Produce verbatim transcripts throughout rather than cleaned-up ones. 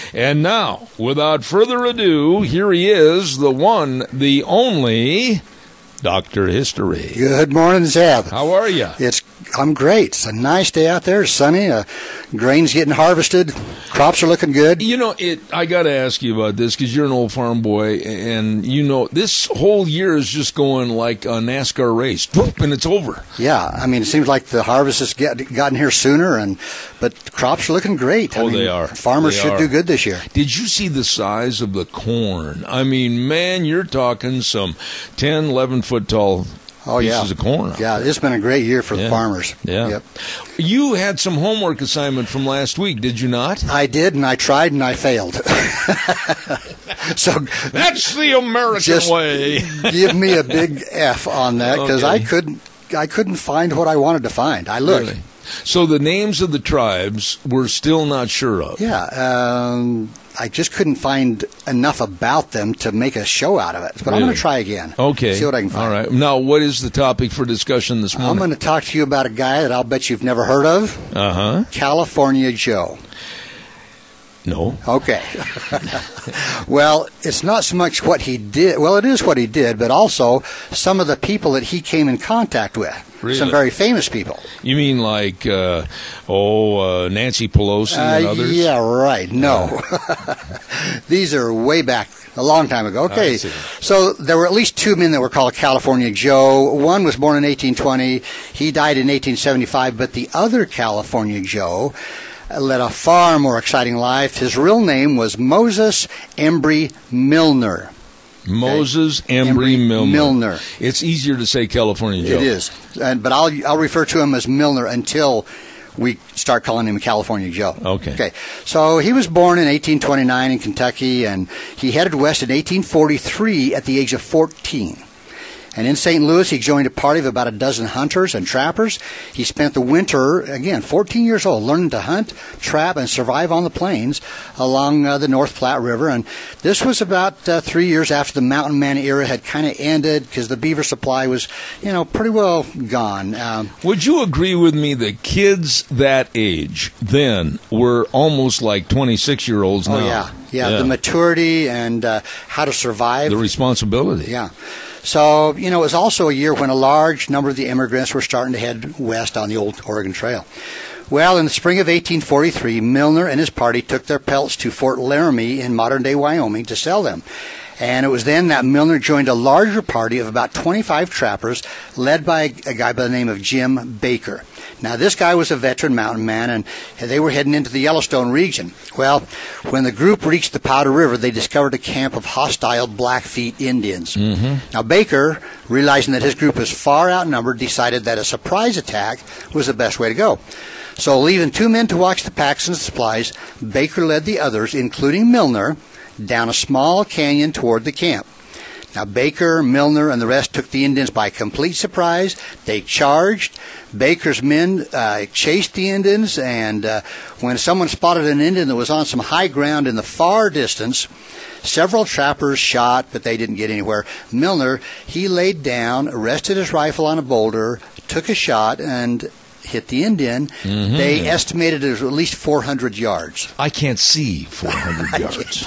And now, without further ado, here he is, the one, the only, Doctor History. Good morning, Zeb. How are you? It's I'm great. It's a nice day out there. It's sunny. Uh, grain's getting harvested. Crops are looking good. You know, it. I got to ask you about this because you're an old farm boy, and you know this whole year is just going like a NASCAR race, whoop, and it's over. Yeah, I mean, it seems like the harvest has get, gotten here sooner, and but the crops are looking great. Oh, I mean, they are. Farmers they should are. do good this year. Did you see the size of the corn? I mean, man, you're talking some ten, eleven foot tall. Oh, pieces yeah. of corn. Yeah, it's been a great year for yeah. the farmers. Yeah. Yep. You had some homework assignment from last week, did you not? I did, and I tried, and I failed. So that's the American just way. Give me a big F on that because Okay. I couldn't. I couldn't find what I wanted to find. I looked. Really? So the names of the tribes we're still not sure of. Yeah, um, I just couldn't find enough about them to make a show out of it. But Really? I'm going to try again. Okay. See what I can find. All right. Now, what is the topic for discussion this morning? I'm going to talk to you about a guy that I'll bet you've never heard of. Uh-huh. California Joe. No. Okay. Well, it's not so much what he did. Well, it is what he did, but also some of the people that he came in contact with. Really? Some very famous people. You mean like, uh, oh, uh, Nancy Pelosi and Uh, others? yeah, right. No. These are way back, a long time ago. I Okay. see. So there were at least two men that were called California Joe. One was born in eighteen twenty. He died in eighteen seventy-five. But the other California Joe led a far more exciting life. His real name was Moses Embry Milner. Moses Embry, Embry Milner. Milner. It's easier to say California Joe. It is. And, but I'll, I'll refer to him as Milner until we start calling him California Joe. Okay. Okay. So he was born in eighteen twenty-nine in Kentucky, and he headed west in eighteen forty-three at the age of fourteen. And in Saint Louis, he joined a party of about a dozen hunters and trappers. He spent the winter, again, fourteen years old, learning to hunt, trap, and survive on the plains along uh, the North Platte River. And this was about uh, three years after the mountain man era had kind of ended because the beaver supply was, you know, pretty well gone. Um, Would you agree with me that kids that age then were almost like twenty-six-year-olds now? oh, yeah. yeah. The maturity and uh, how to survive. The responsibility. Yeah. So, you know, it was also a year when a large number of the immigrants were starting to head west on the old Oregon Trail. Well, in the spring of eighteen forty-three, Milner and his party took their pelts to Fort Laramie in modern-day Wyoming to sell them. And it was then that Milner joined a larger party of about twenty-five trappers led by a guy by the name of Jim Baker. Now, this guy was a veteran mountain man, and they were heading into the Yellowstone region. Well, when the group reached the Powder River, they discovered a camp of hostile Blackfeet Indians. Mm-hmm. Now, Baker, realizing that his group was far outnumbered, decided that a surprise attack was the best way to go. So, leaving two men to watch the packs and supplies, Baker led the others, including Milner, down a small canyon toward the camp. Now, Baker, Milner, and the rest took the Indians by complete surprise. They charged. Baker's men uh, chased the Indians, and uh, when someone spotted an Indian that was on some high ground in the far distance, several trappers shot, but they didn't get anywhere. Milner, he laid down, rested his rifle on a boulder, took a shot, and hit the Indian. Mm-hmm. They estimated it was at least four hundred yards. I can't see four hundred yards.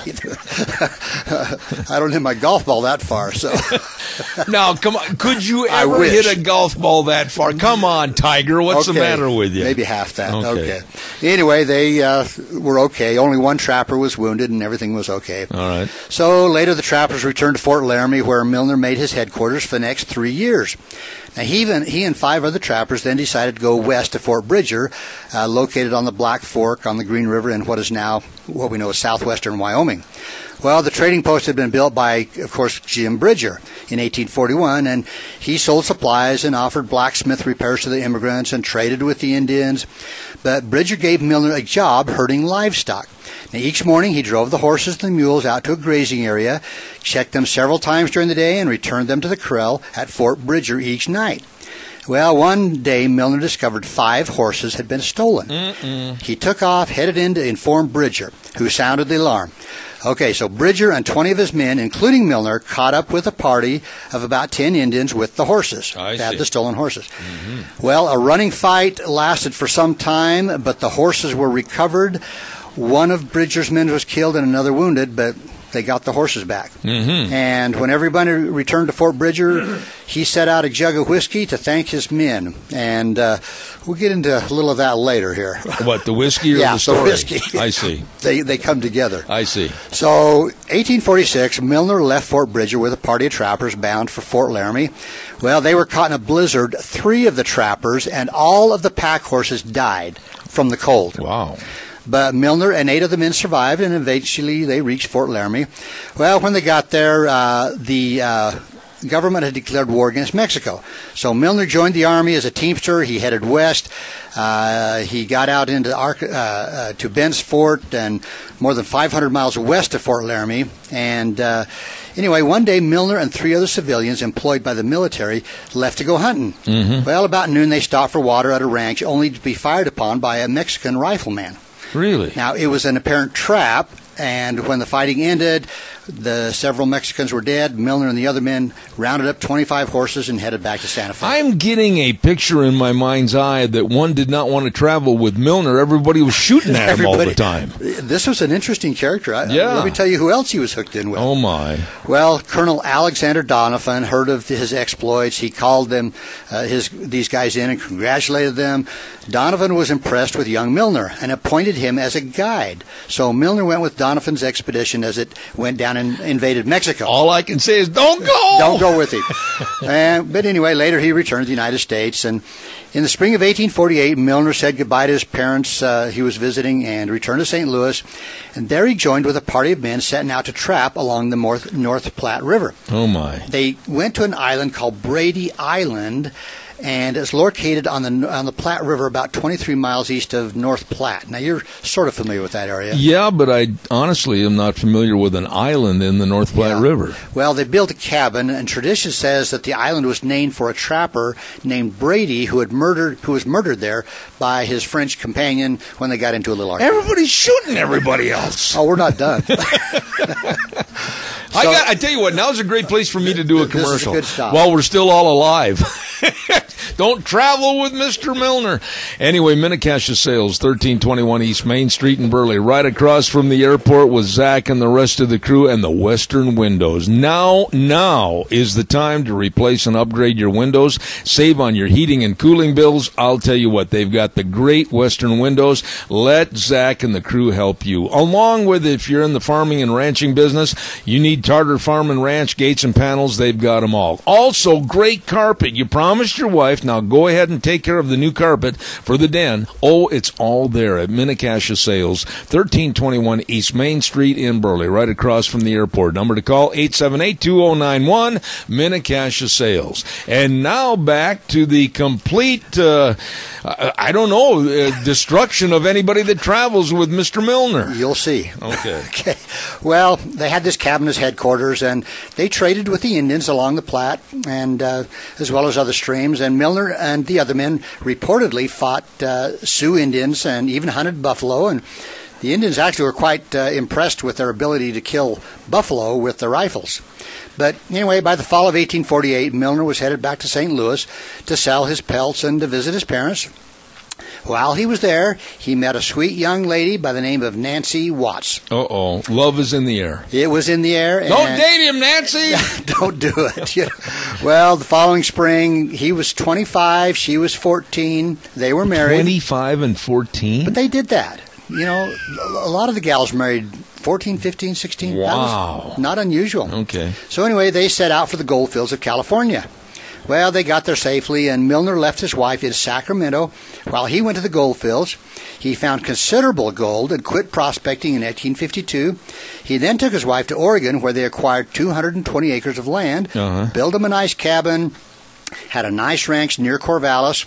I don't hit my golf ball that far, so. Now, come on. Could you I ever wish. hit a golf ball that far? Come on, Tiger. What's Okay. the matter with you? Maybe half that. Okay. Okay. Anyway, they uh, were okay. Only one trapper was wounded, and everything was okay. All right. So later, the trappers returned to Fort Laramie, where Milner made his headquarters for the next three years. Now, he, even, he and five other trappers then decided to go west to Fort Bridger, uh, located on the Black Fork on the Green River in what is now what we know as southwestern Wyoming. Well, the trading post had been built by, of course, Jim Bridger in eighteen forty-one, and he sold supplies and offered blacksmith repairs to the immigrants and traded with the Indians. But Bridger gave Milner a job herding livestock. Now, each morning he drove the horses and the mules out to a grazing area, checked them several times during the day, and returned them to the corral at Fort Bridger each night. Well, one day Milner discovered five horses had been stolen. Mm-mm. He took off, headed in to inform Bridger, who sounded the alarm. Okay, so Bridger and twenty of his men, including Milner, caught up with a party of about ten Indians with the horses. I They had see. the stolen horses. Mm-hmm. Well, a running fight lasted for some time, but the horses were recovered. One of Bridger's men was killed and another wounded, but they got the horses back. Mm-hmm. And when everybody returned to Fort Bridger, he set out a jug of whiskey to thank his men. And uh, we'll get into a little of that later here. What, the whiskey or yeah, the story? the whiskey. I see. They they come together. I see. So, eighteen forty-six, Milner left Fort Bridger with a party of trappers bound for Fort Laramie. Well, they were caught in a blizzard. Three of the trappers and all of the pack horses died from the cold. Wow. But Milner and eight of the men survived, and eventually they reached Fort Laramie. Well, when they got there, uh, the uh, government had declared war against Mexico. So Milner joined the army as a teamster. He headed west. Uh, he got out into Ar- uh, uh, to Bent's Fort and more than five hundred miles west of Fort Laramie. And uh, anyway, one day Milner and three other civilians employed by the military left to go hunting. Mm-hmm. Well, about noon they stopped for water at a ranch, only to be fired upon by a Mexican rifleman. Really? Now, it was an apparent trap, and when the fighting ended, the several Mexicans were dead. Milner and the other men rounded up twenty-five horses and headed back to Santa Fe. I'm getting a picture in my mind's eye that one did not want to travel with Milner. Everybody was shooting at him all the time. This was an interesting character. I, Yeah. Let me tell you who else he was hooked in with. Oh, my. Well, Colonel Alexander Donovan heard of his exploits. He called them, uh, his these guys in and congratulated them. Donovan was impressed with young Milner and appointed him as a guide. So Milner went with Donovan's expedition as it went down and invaded Mexico. All I can say is don't go! Don't go with him. and, but anyway, later he returned to the United States. And in the spring of eighteen forty-eight, Milner said goodbye to his parents uh, he was visiting and returned to Saint Louis. And there he joined with a party of men setting out to trap along the North, North Platte River. Oh, my. They went to an island called Brady Island, and it's located on the on the Platte River about twenty-three miles east of North Platte. Now, you're sort of familiar with that area. Yeah, but I honestly am not familiar with an island in the North Platte Yeah. River. Well, they built a cabin, and tradition says that the island was named for a trapper named Brady who had murdered who was murdered there by his French companion when they got into a little argument. Everybody's shooting everybody else. Oh, we're not done. I got. I tell you what. Now's a great place for me to do a This is a commercial good stop. while we're still all alive. Don't travel with Mister Milner. Anyway, Minnecasia Sales, thirteen twenty-one East Main Street in Burley, right across from the airport with Zach and the rest of the crew and the Western Windows. Now, now is the time to replace and upgrade your windows. Save on your heating and cooling bills. I'll tell you what, they've got the great Western Windows. Let Zach and the crew help you. Along with, if you're in the farming and ranching business, you need Tartar Farm and Ranch gates and panels. They've got them all. Also, great carpet. You promised your wife. Now go ahead and take care of the new carpet for the den. Oh, it's all there at Minnecasia Sales, thirteen twenty-one East Main Street in Burley, right across from the airport. Number to call, eight seven eight, two oh nine one, Minnecasia Sales. And now back to the complete, uh, I I don't know, uh, destruction of anybody that travels with Mister Milner. You'll see. Okay. Okay. Well, they had this cabin as headquarters, and they traded with the Indians along the Platte, and uh, as well as other streams. And Milner and the other men reportedly fought uh, Sioux Indians and even hunted buffalo. And the Indians actually were quite uh, impressed with their ability to kill buffalo with their rifles. But anyway, by the fall of eighteen forty-eight, Milner was headed back to Saint Louis to sell his pelts and to visit his parents. While he was there, he met a sweet young lady by the name of Nancy Watts. Uh-oh. Love is in the air. It was in the air. Don't and date him, Nancy! Don't do it. You know. Well, the following spring, he was twenty-five, she was fourteen. They were married. twenty-five and fourteen? But they did that. You know, a lot of the gals married fourteen, fifteen, sixteen. That Wow. was not unusual. Okay. So anyway, they set out for the gold fields of California. Well, they got there safely, and Milner left his wife in Sacramento while he went to the gold fields. He found considerable gold and quit prospecting in eighteen fifty-two. He then took his wife to Oregon, where they acquired two hundred twenty acres of land, Uh-huh. built him a nice cabin, had a nice ranch near Corvallis,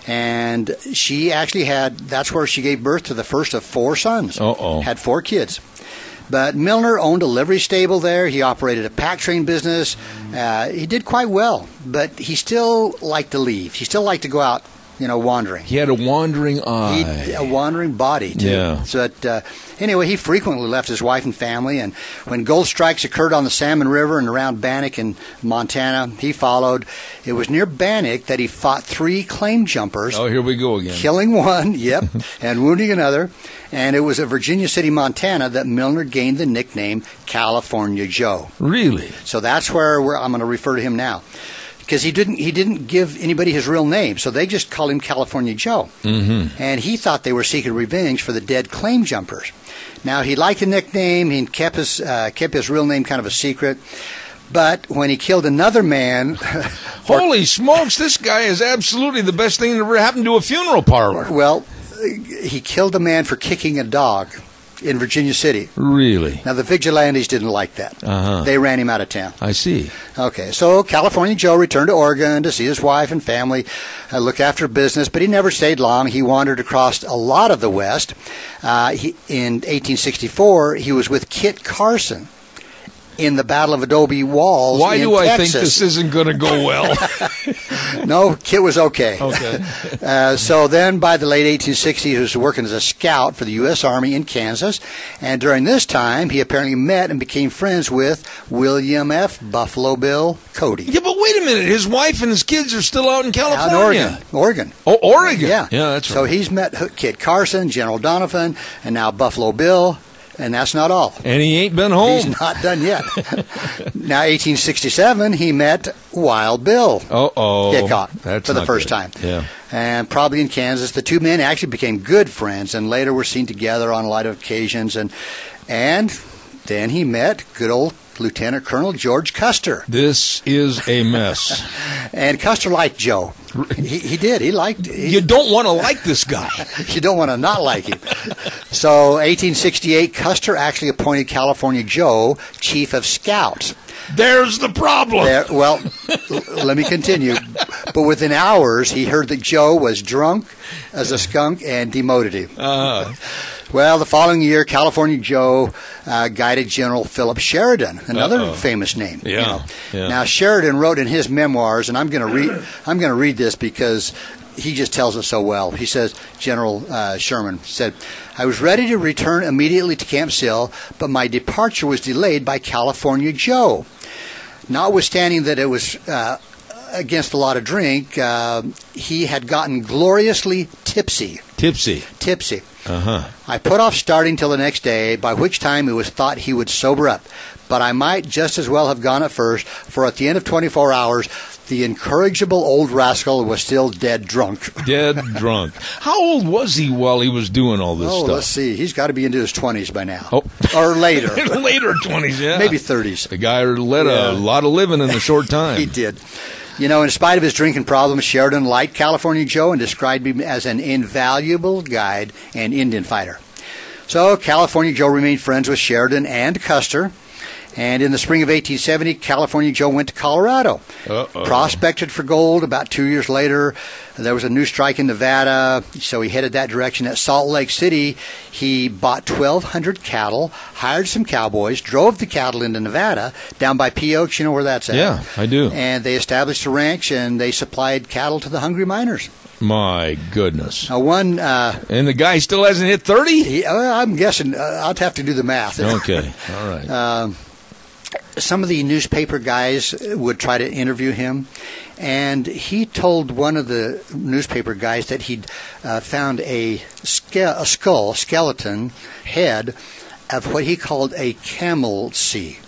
and she actually had, that's where she gave birth to the first of four sons. Uh-oh. Had four kids. But Milner owned a livery stable there. He operated a pack train business. Uh, he did quite well, but he still liked to leave. He still liked to go out you know, wandering. He had a wandering eye. He, a wandering body, too. Yeah. So that, uh, anyway, he frequently left his wife and family, and when gold strikes occurred on the Salmon River and around Bannock in Montana, he followed. It was near Bannock that he fought three claim jumpers. Oh, here we go again. Killing one, yep, and wounding another. And it was at Virginia City, Montana, that Milner gained the nickname California Joe. Really? So that's where we're, I'm going to refer to him now. Because he didn't, he didn't give anybody his real name, so they just called him California Joe. Mm-hmm. And he thought they were seeking revenge for the dead claim jumpers. Now, he liked the nickname. He kept his, uh, kept his real name kind of a secret. But when he killed another man... Holy smokes, this guy is absolutely the best thing that ever happened to a funeral parlor. Well, he killed a man for kicking a dog in Virginia City. Really? Now, the vigilantes didn't like that. Uh-huh. They ran him out of town. I see. Okay, so California Joe returned to Oregon to see his wife and family, uh, look after business, but he never stayed long. He wandered across a lot of the West. Uh, he, in eighteen sixty-four, he was with Kit Carson in the Battle of Adobe Walls. Why in do I Texas. think this isn't going to go well? No, Kit was okay. Okay. Uh, so then by the late eighteen sixties, he was working as a scout for the U S Army in Kansas. And during this time, he apparently met and became friends with William F. Buffalo Bill Cody. Yeah, but wait a minute. His wife and his kids are still out in California. Out in Oregon. Oregon. Oh, Oregon. Yeah. Yeah, that's So right. he's met Kit Carson, General Donovan, and now Buffalo Bill. And that's not all. And he ain't been home. He's not done yet. Now, eighteen sixty-seven, he met Wild Bill. Uh-oh. Hickok That's for the not first good. time. Yeah. And probably in Kansas, the two men actually became good friends and later were seen together on a lot of occasions. And and then he met good old Lieutenant Colonel George Custer. This is a mess. And Custer liked Joe. He, he did. He liked he, You don't want to like this guy. You don't want to not like him. So, eighteen sixty-eight, Custer actually appointed California Joe chief of scouts. There's the problem. There, well, l- let me continue. But within hours, he heard that Joe was drunk as a skunk and demoted him. Uh, Well, the following year, California Joe uh, guided General Philip Sheridan, another Uh-oh. famous name. Yeah, you know. yeah. Now, Sheridan wrote in his memoirs, and I'm going to read. I'm going to read this because he just tells it so well. He says, General uh, Sherman said, "I was ready to return immediately to Camp Sill, but my departure was delayed by California Joe. Notwithstanding that it was uh, against a lot of drink, uh, he had gotten gloriously tipsy. tipsy. Tipsy." Uh-huh. I put off starting till the next day, by which time it was thought he would sober up. But I might just as well have gone at first, for at the end of twenty-four hours, the incorrigible old rascal was still dead drunk. Dead drunk. How old was he while he was doing all this Oh, stuff? let's see. He's got to be into his twenties by now. Oh. Or later. Later twenties, yeah. Maybe thirties. The guy led Yeah. a lot of living in a short time. He did. You know, in spite of his drinking problems, Sheridan liked California Joe and described him as an invaluable guide and Indian fighter. So California Joe remained friends with Sheridan and Custer. And in the spring of eighteen seventy, California Joe went to Colorado. Uh-oh. Prospected for gold. About two years later, there was a new strike in Nevada, so he headed that direction. At Salt Lake City, he bought twelve hundred cattle, hired some cowboys, drove the cattle into Nevada, down by P. Oaks, you know where that's at? Yeah, I do. And they established a ranch, and they supplied cattle to the hungry miners. My goodness. Now, one... Uh, And the guy still hasn't hit thirty? he, uh, I'm guessing, uh, I'll have to do the math. Okay, all right. Um, some of the newspaper guys would try to interview him, and he told one of the newspaper guys that he'd uh, found a, ske- a skull, skeleton head of what he called a camel sea.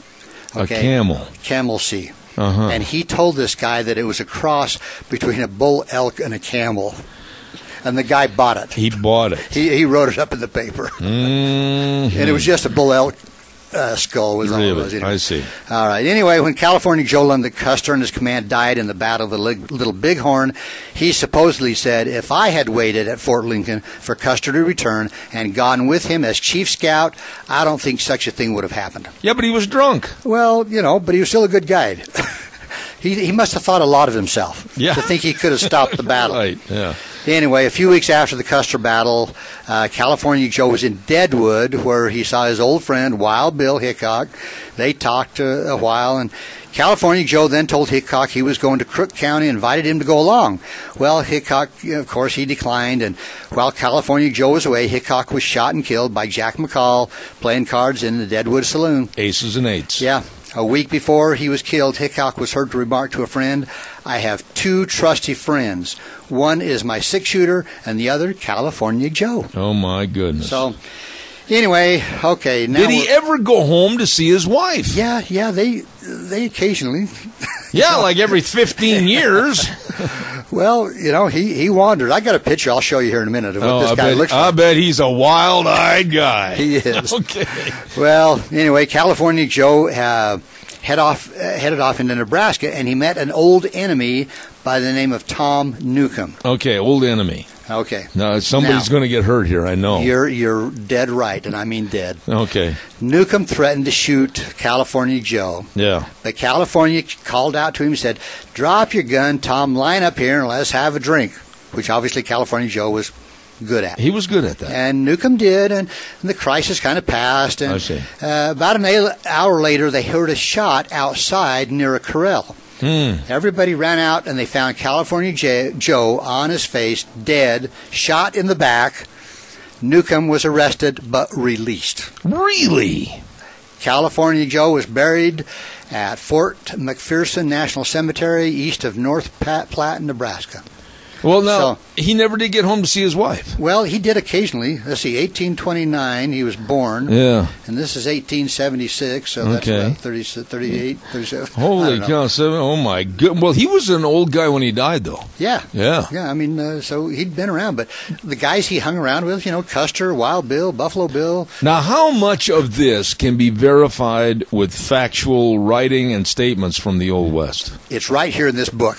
A camel. Camel sea. Uh-huh. And he told this guy that it was a cross between a bull elk and a camel. And the guy bought it. He bought it. He, he wrote it up in the paper. Mm-hmm. And it was just a bull elk uh, skull was all it Really? was. Anyway. I see. All right. Anyway, when California Joe learned that Custer and his command died in the Battle of the Lig- Little Bighorn, he supposedly said, "If I had waited at Fort Lincoln for Custer to return and gone with him as chief scout, I don't think such a thing would have happened." Yeah, but he was drunk. Well, you know, but he was still a good guide. he he must have thought a lot of himself Yeah. to think he could have stopped the battle. Right, yeah. Anyway, a few weeks after the Custer battle, uh, California Joe was in Deadwood, where he saw his old friend Wild Bill Hickok. They talked uh, a while, and California Joe then told Hickok he was going to Crook County and invited him to go along. Well, Hickok, of course, he declined, and while California Joe was away, Hickok was shot and killed by Jack McCall playing cards in the Deadwood Saloon. Aces and eights. Yeah. A week before he was killed, Hickok was heard to remark to a friend, "I have two trusty friends. One is my six-shooter, and the other, California Joe." Oh, my goodness. So, anyway, okay. Now Did he ever go home to see his wife? Yeah, yeah, they they occasionally. Yeah, like every fifteen years. Well, you know, he, he wandered. I got a picture I'll show you here in a minute of what Oh, this I guy bet, looks I like. bet he's a wild-eyed guy. He is. Okay. Well, anyway, California Joe uh, head off, uh, headed off into Nebraska, and he met an old enemy by the name of Tom Newcomb. Okay, old enemy. Okay. Now, somebody's Now, going to get hurt here, I know. You're you're dead right, and I mean dead. Okay. Newcomb threatened to shoot California Joe, Yeah. but California called out to him and said, "Drop your gun, Tom. Line up here and let's have a drink," which obviously California Joe was good at. He was good at that. And Newcomb did, and, and the crisis kind of passed. And I see. Uh, about an a- hour later, they heard a shot outside near a corral. Hmm. Everybody ran out, and they found California J- Joe on his face, dead, shot in the back. Newcomb was arrested but released. Really? California Joe was buried at Fort McPherson National Cemetery east of North Pat- Platte, Nebraska. Well, now, So- he never did get home to see his wife. Well, he did occasionally. Let's see, eighteen twenty-nine, he was born. Yeah. And this is eighteen seventy-six, so that's Okay. about thirty, thirty-eight, thirty-seven. I Holy don't know. cow, seven. Oh, my good. Well, he was an old guy when he died, though. Yeah. Yeah. Yeah, I mean, uh, so he'd been around. But the guys he hung around with, you know, Custer, Wild Bill, Buffalo Bill. Now, how much of this can be verified with factual writing and statements from the Old West? It's right here in this book.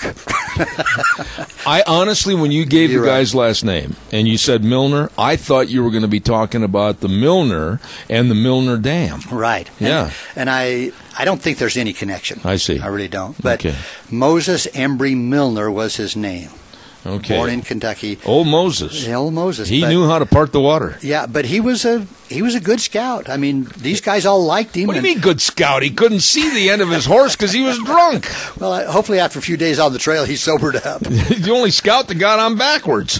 I honestly, when you gave You're the right. guy's last name and you said Milner, I thought you were going to be talking about the Milner and the Milner Dam. Right. Yeah. And, and I I don't think there's any connection. I see. I really don't. But Okay. Moses Embry Milner was his name. Okay. Born in Kentucky. Old Moses. Old Moses. He but- knew how to part the water. Yeah, but he was a he was a good scout. I mean, these guys all liked him. What do you and- mean, good scout? He couldn't see the end of his horse because he was drunk. Well, I- hopefully after a few days on the trail, he sobered up. He's the only scout that got on backwards.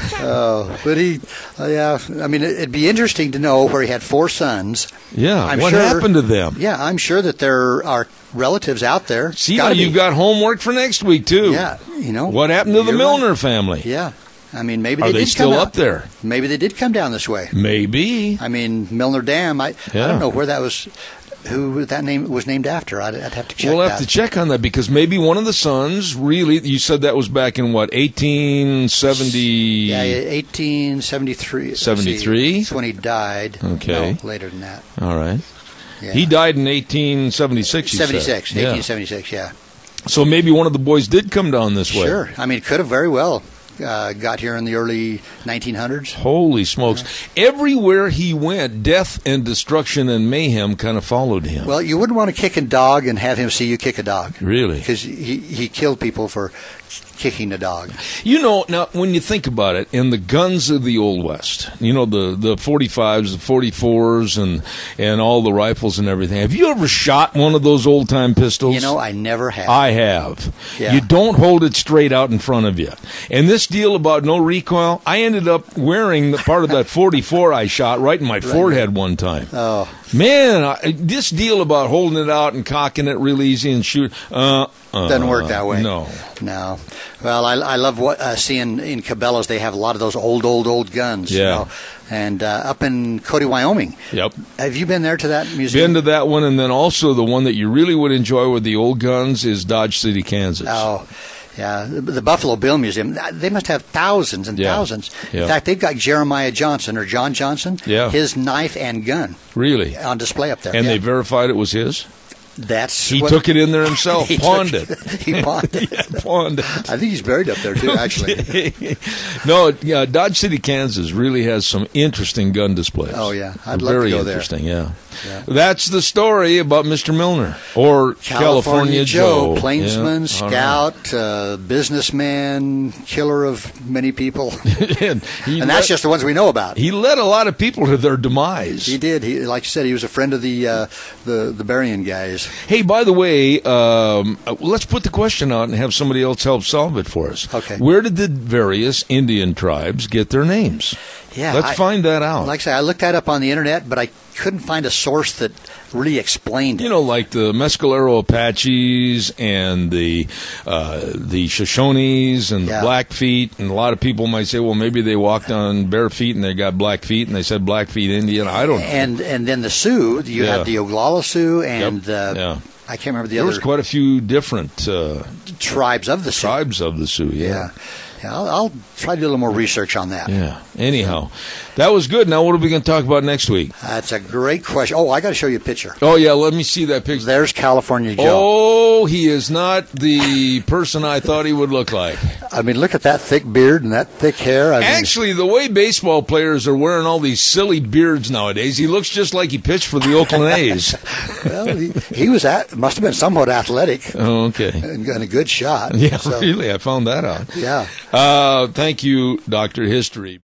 Oh, but he, uh, yeah. I mean, it- it'd be interesting to know where he had four sons. Yeah. I'm what sure- happened to them? Yeah, I'm sure that there are relatives out there. See, Gotta now be. you've got homework for next week, too. Yeah, you know What happened to the You're Milner right. family? Yeah, I mean, maybe Are they, they did still come up out. there? Maybe they did come down this way. Maybe. I mean, Milner Dam. I Yeah. I don't know where that was. Who that name was named after? I'd, I'd have to check. We'll have that. to check on that because maybe one of the sons really, you said that was back in what, eighteen seventy? Yeah, eighteen seventy-three. Let's see, seventy-three? That's when he died. Okay. No, later than that. All right. Yeah. He died in eighteen seventy-six, you said. seventy-six. Yeah. eighteen seventy-six, yeah. So maybe one of the boys did come down this way. Sure. I mean, could have very well uh, got here in the early nineteen hundreds. Holy smokes. Everywhere he went, death and destruction and mayhem kind of followed him. Well, you wouldn't want to kick a dog and have him see you kick a dog. Really? Because he, he killed people for kicking a dog. You know, now when you think about it, in the guns of the Old West, you know, the, the forty-fives, the forty-fours, and and all the rifles and everything. Have you ever shot one of those old time pistols? You know, I never have. I have. Yeah. You don't hold it straight out in front of you. And this deal about no recoil, I ended up wearing the part of that forty-four I shot right in my forehead one time. Oh, Man, I, this deal about holding it out and cocking it real easy and shoot, uh, uh, doesn't work that way. No. No. Well, I, I love what uh, seeing in Cabela's. They have a lot of those old, old, old guns. you Yeah. know. And uh, up in Cody, Wyoming. Yep. Have you been there to that museum? Been to that one, and then also the one that you really would enjoy with the old guns is Dodge City, Kansas. Oh, yeah. The, the Buffalo Bill Museum, they must have thousands and Yeah. thousands. Yeah. In fact, they've got Jeremiah Johnson or John Johnson, Yeah. his knife and gun Really? on display up there. And yeah. they verified it was his? That's He what, took it in there himself, he pawned took- it. He pawned it. Yeah, pawned it. I think he's buried up there too. Actually, No, yeah, Dodge City, Kansas really has some interesting gun displays. Oh, yeah. I'd love to Very go there. interesting, yeah. Yeah. That's the story about Mister Milner, or California, California Joe, Joe. plainsman, Yeah, all right. scout, uh, businessman, killer of many people, and he and that's led, just the ones we know about. he led a lot of people to their demise. He did. He, like you said, he was a friend of the uh, the the Berrien guys. Hey, by the way, um, uh, let's put the question out and have somebody else help solve it for us. Okay. Where did the various Indian tribes get their names? Yeah, Let's I- find that out. Like I say, I looked that up on the internet, but I couldn't find a source that really explained it. You know, like the Mescalero Apaches and the uh, the Shoshones and the Yeah. Blackfeet, and a lot of people might say, well, maybe they walked on bare feet and they got black feet, and they said Blackfeet Indian. I don't know. And and then the Sioux, you Yeah. have the Oglala Sioux, and Yep. uh, Yeah. I can't remember the There other was quite a few different uh, tribes of the Sioux. tribes of the Sioux. Yeah, Yeah. yeah. I'll, I'll try to do a little more research on that. Yeah. Anyhow, that was good. Now, what are we going to talk about next week? That's a great question. Oh, I got to show you a picture. Oh, yeah. Let me see that picture. There's California Joe. Oh, he is not the person I thought he would look like. I mean, look at that thick beard and that thick hair. I mean, Actually, the way baseball players are wearing all these silly beards nowadays, he looks just like he pitched for the Oakland A's. well, he, he was at must have been somewhat athletic Oh, okay. and, and a good shot. Yeah, So, really, I found that out. yeah. Uh, thank you, Doctor History.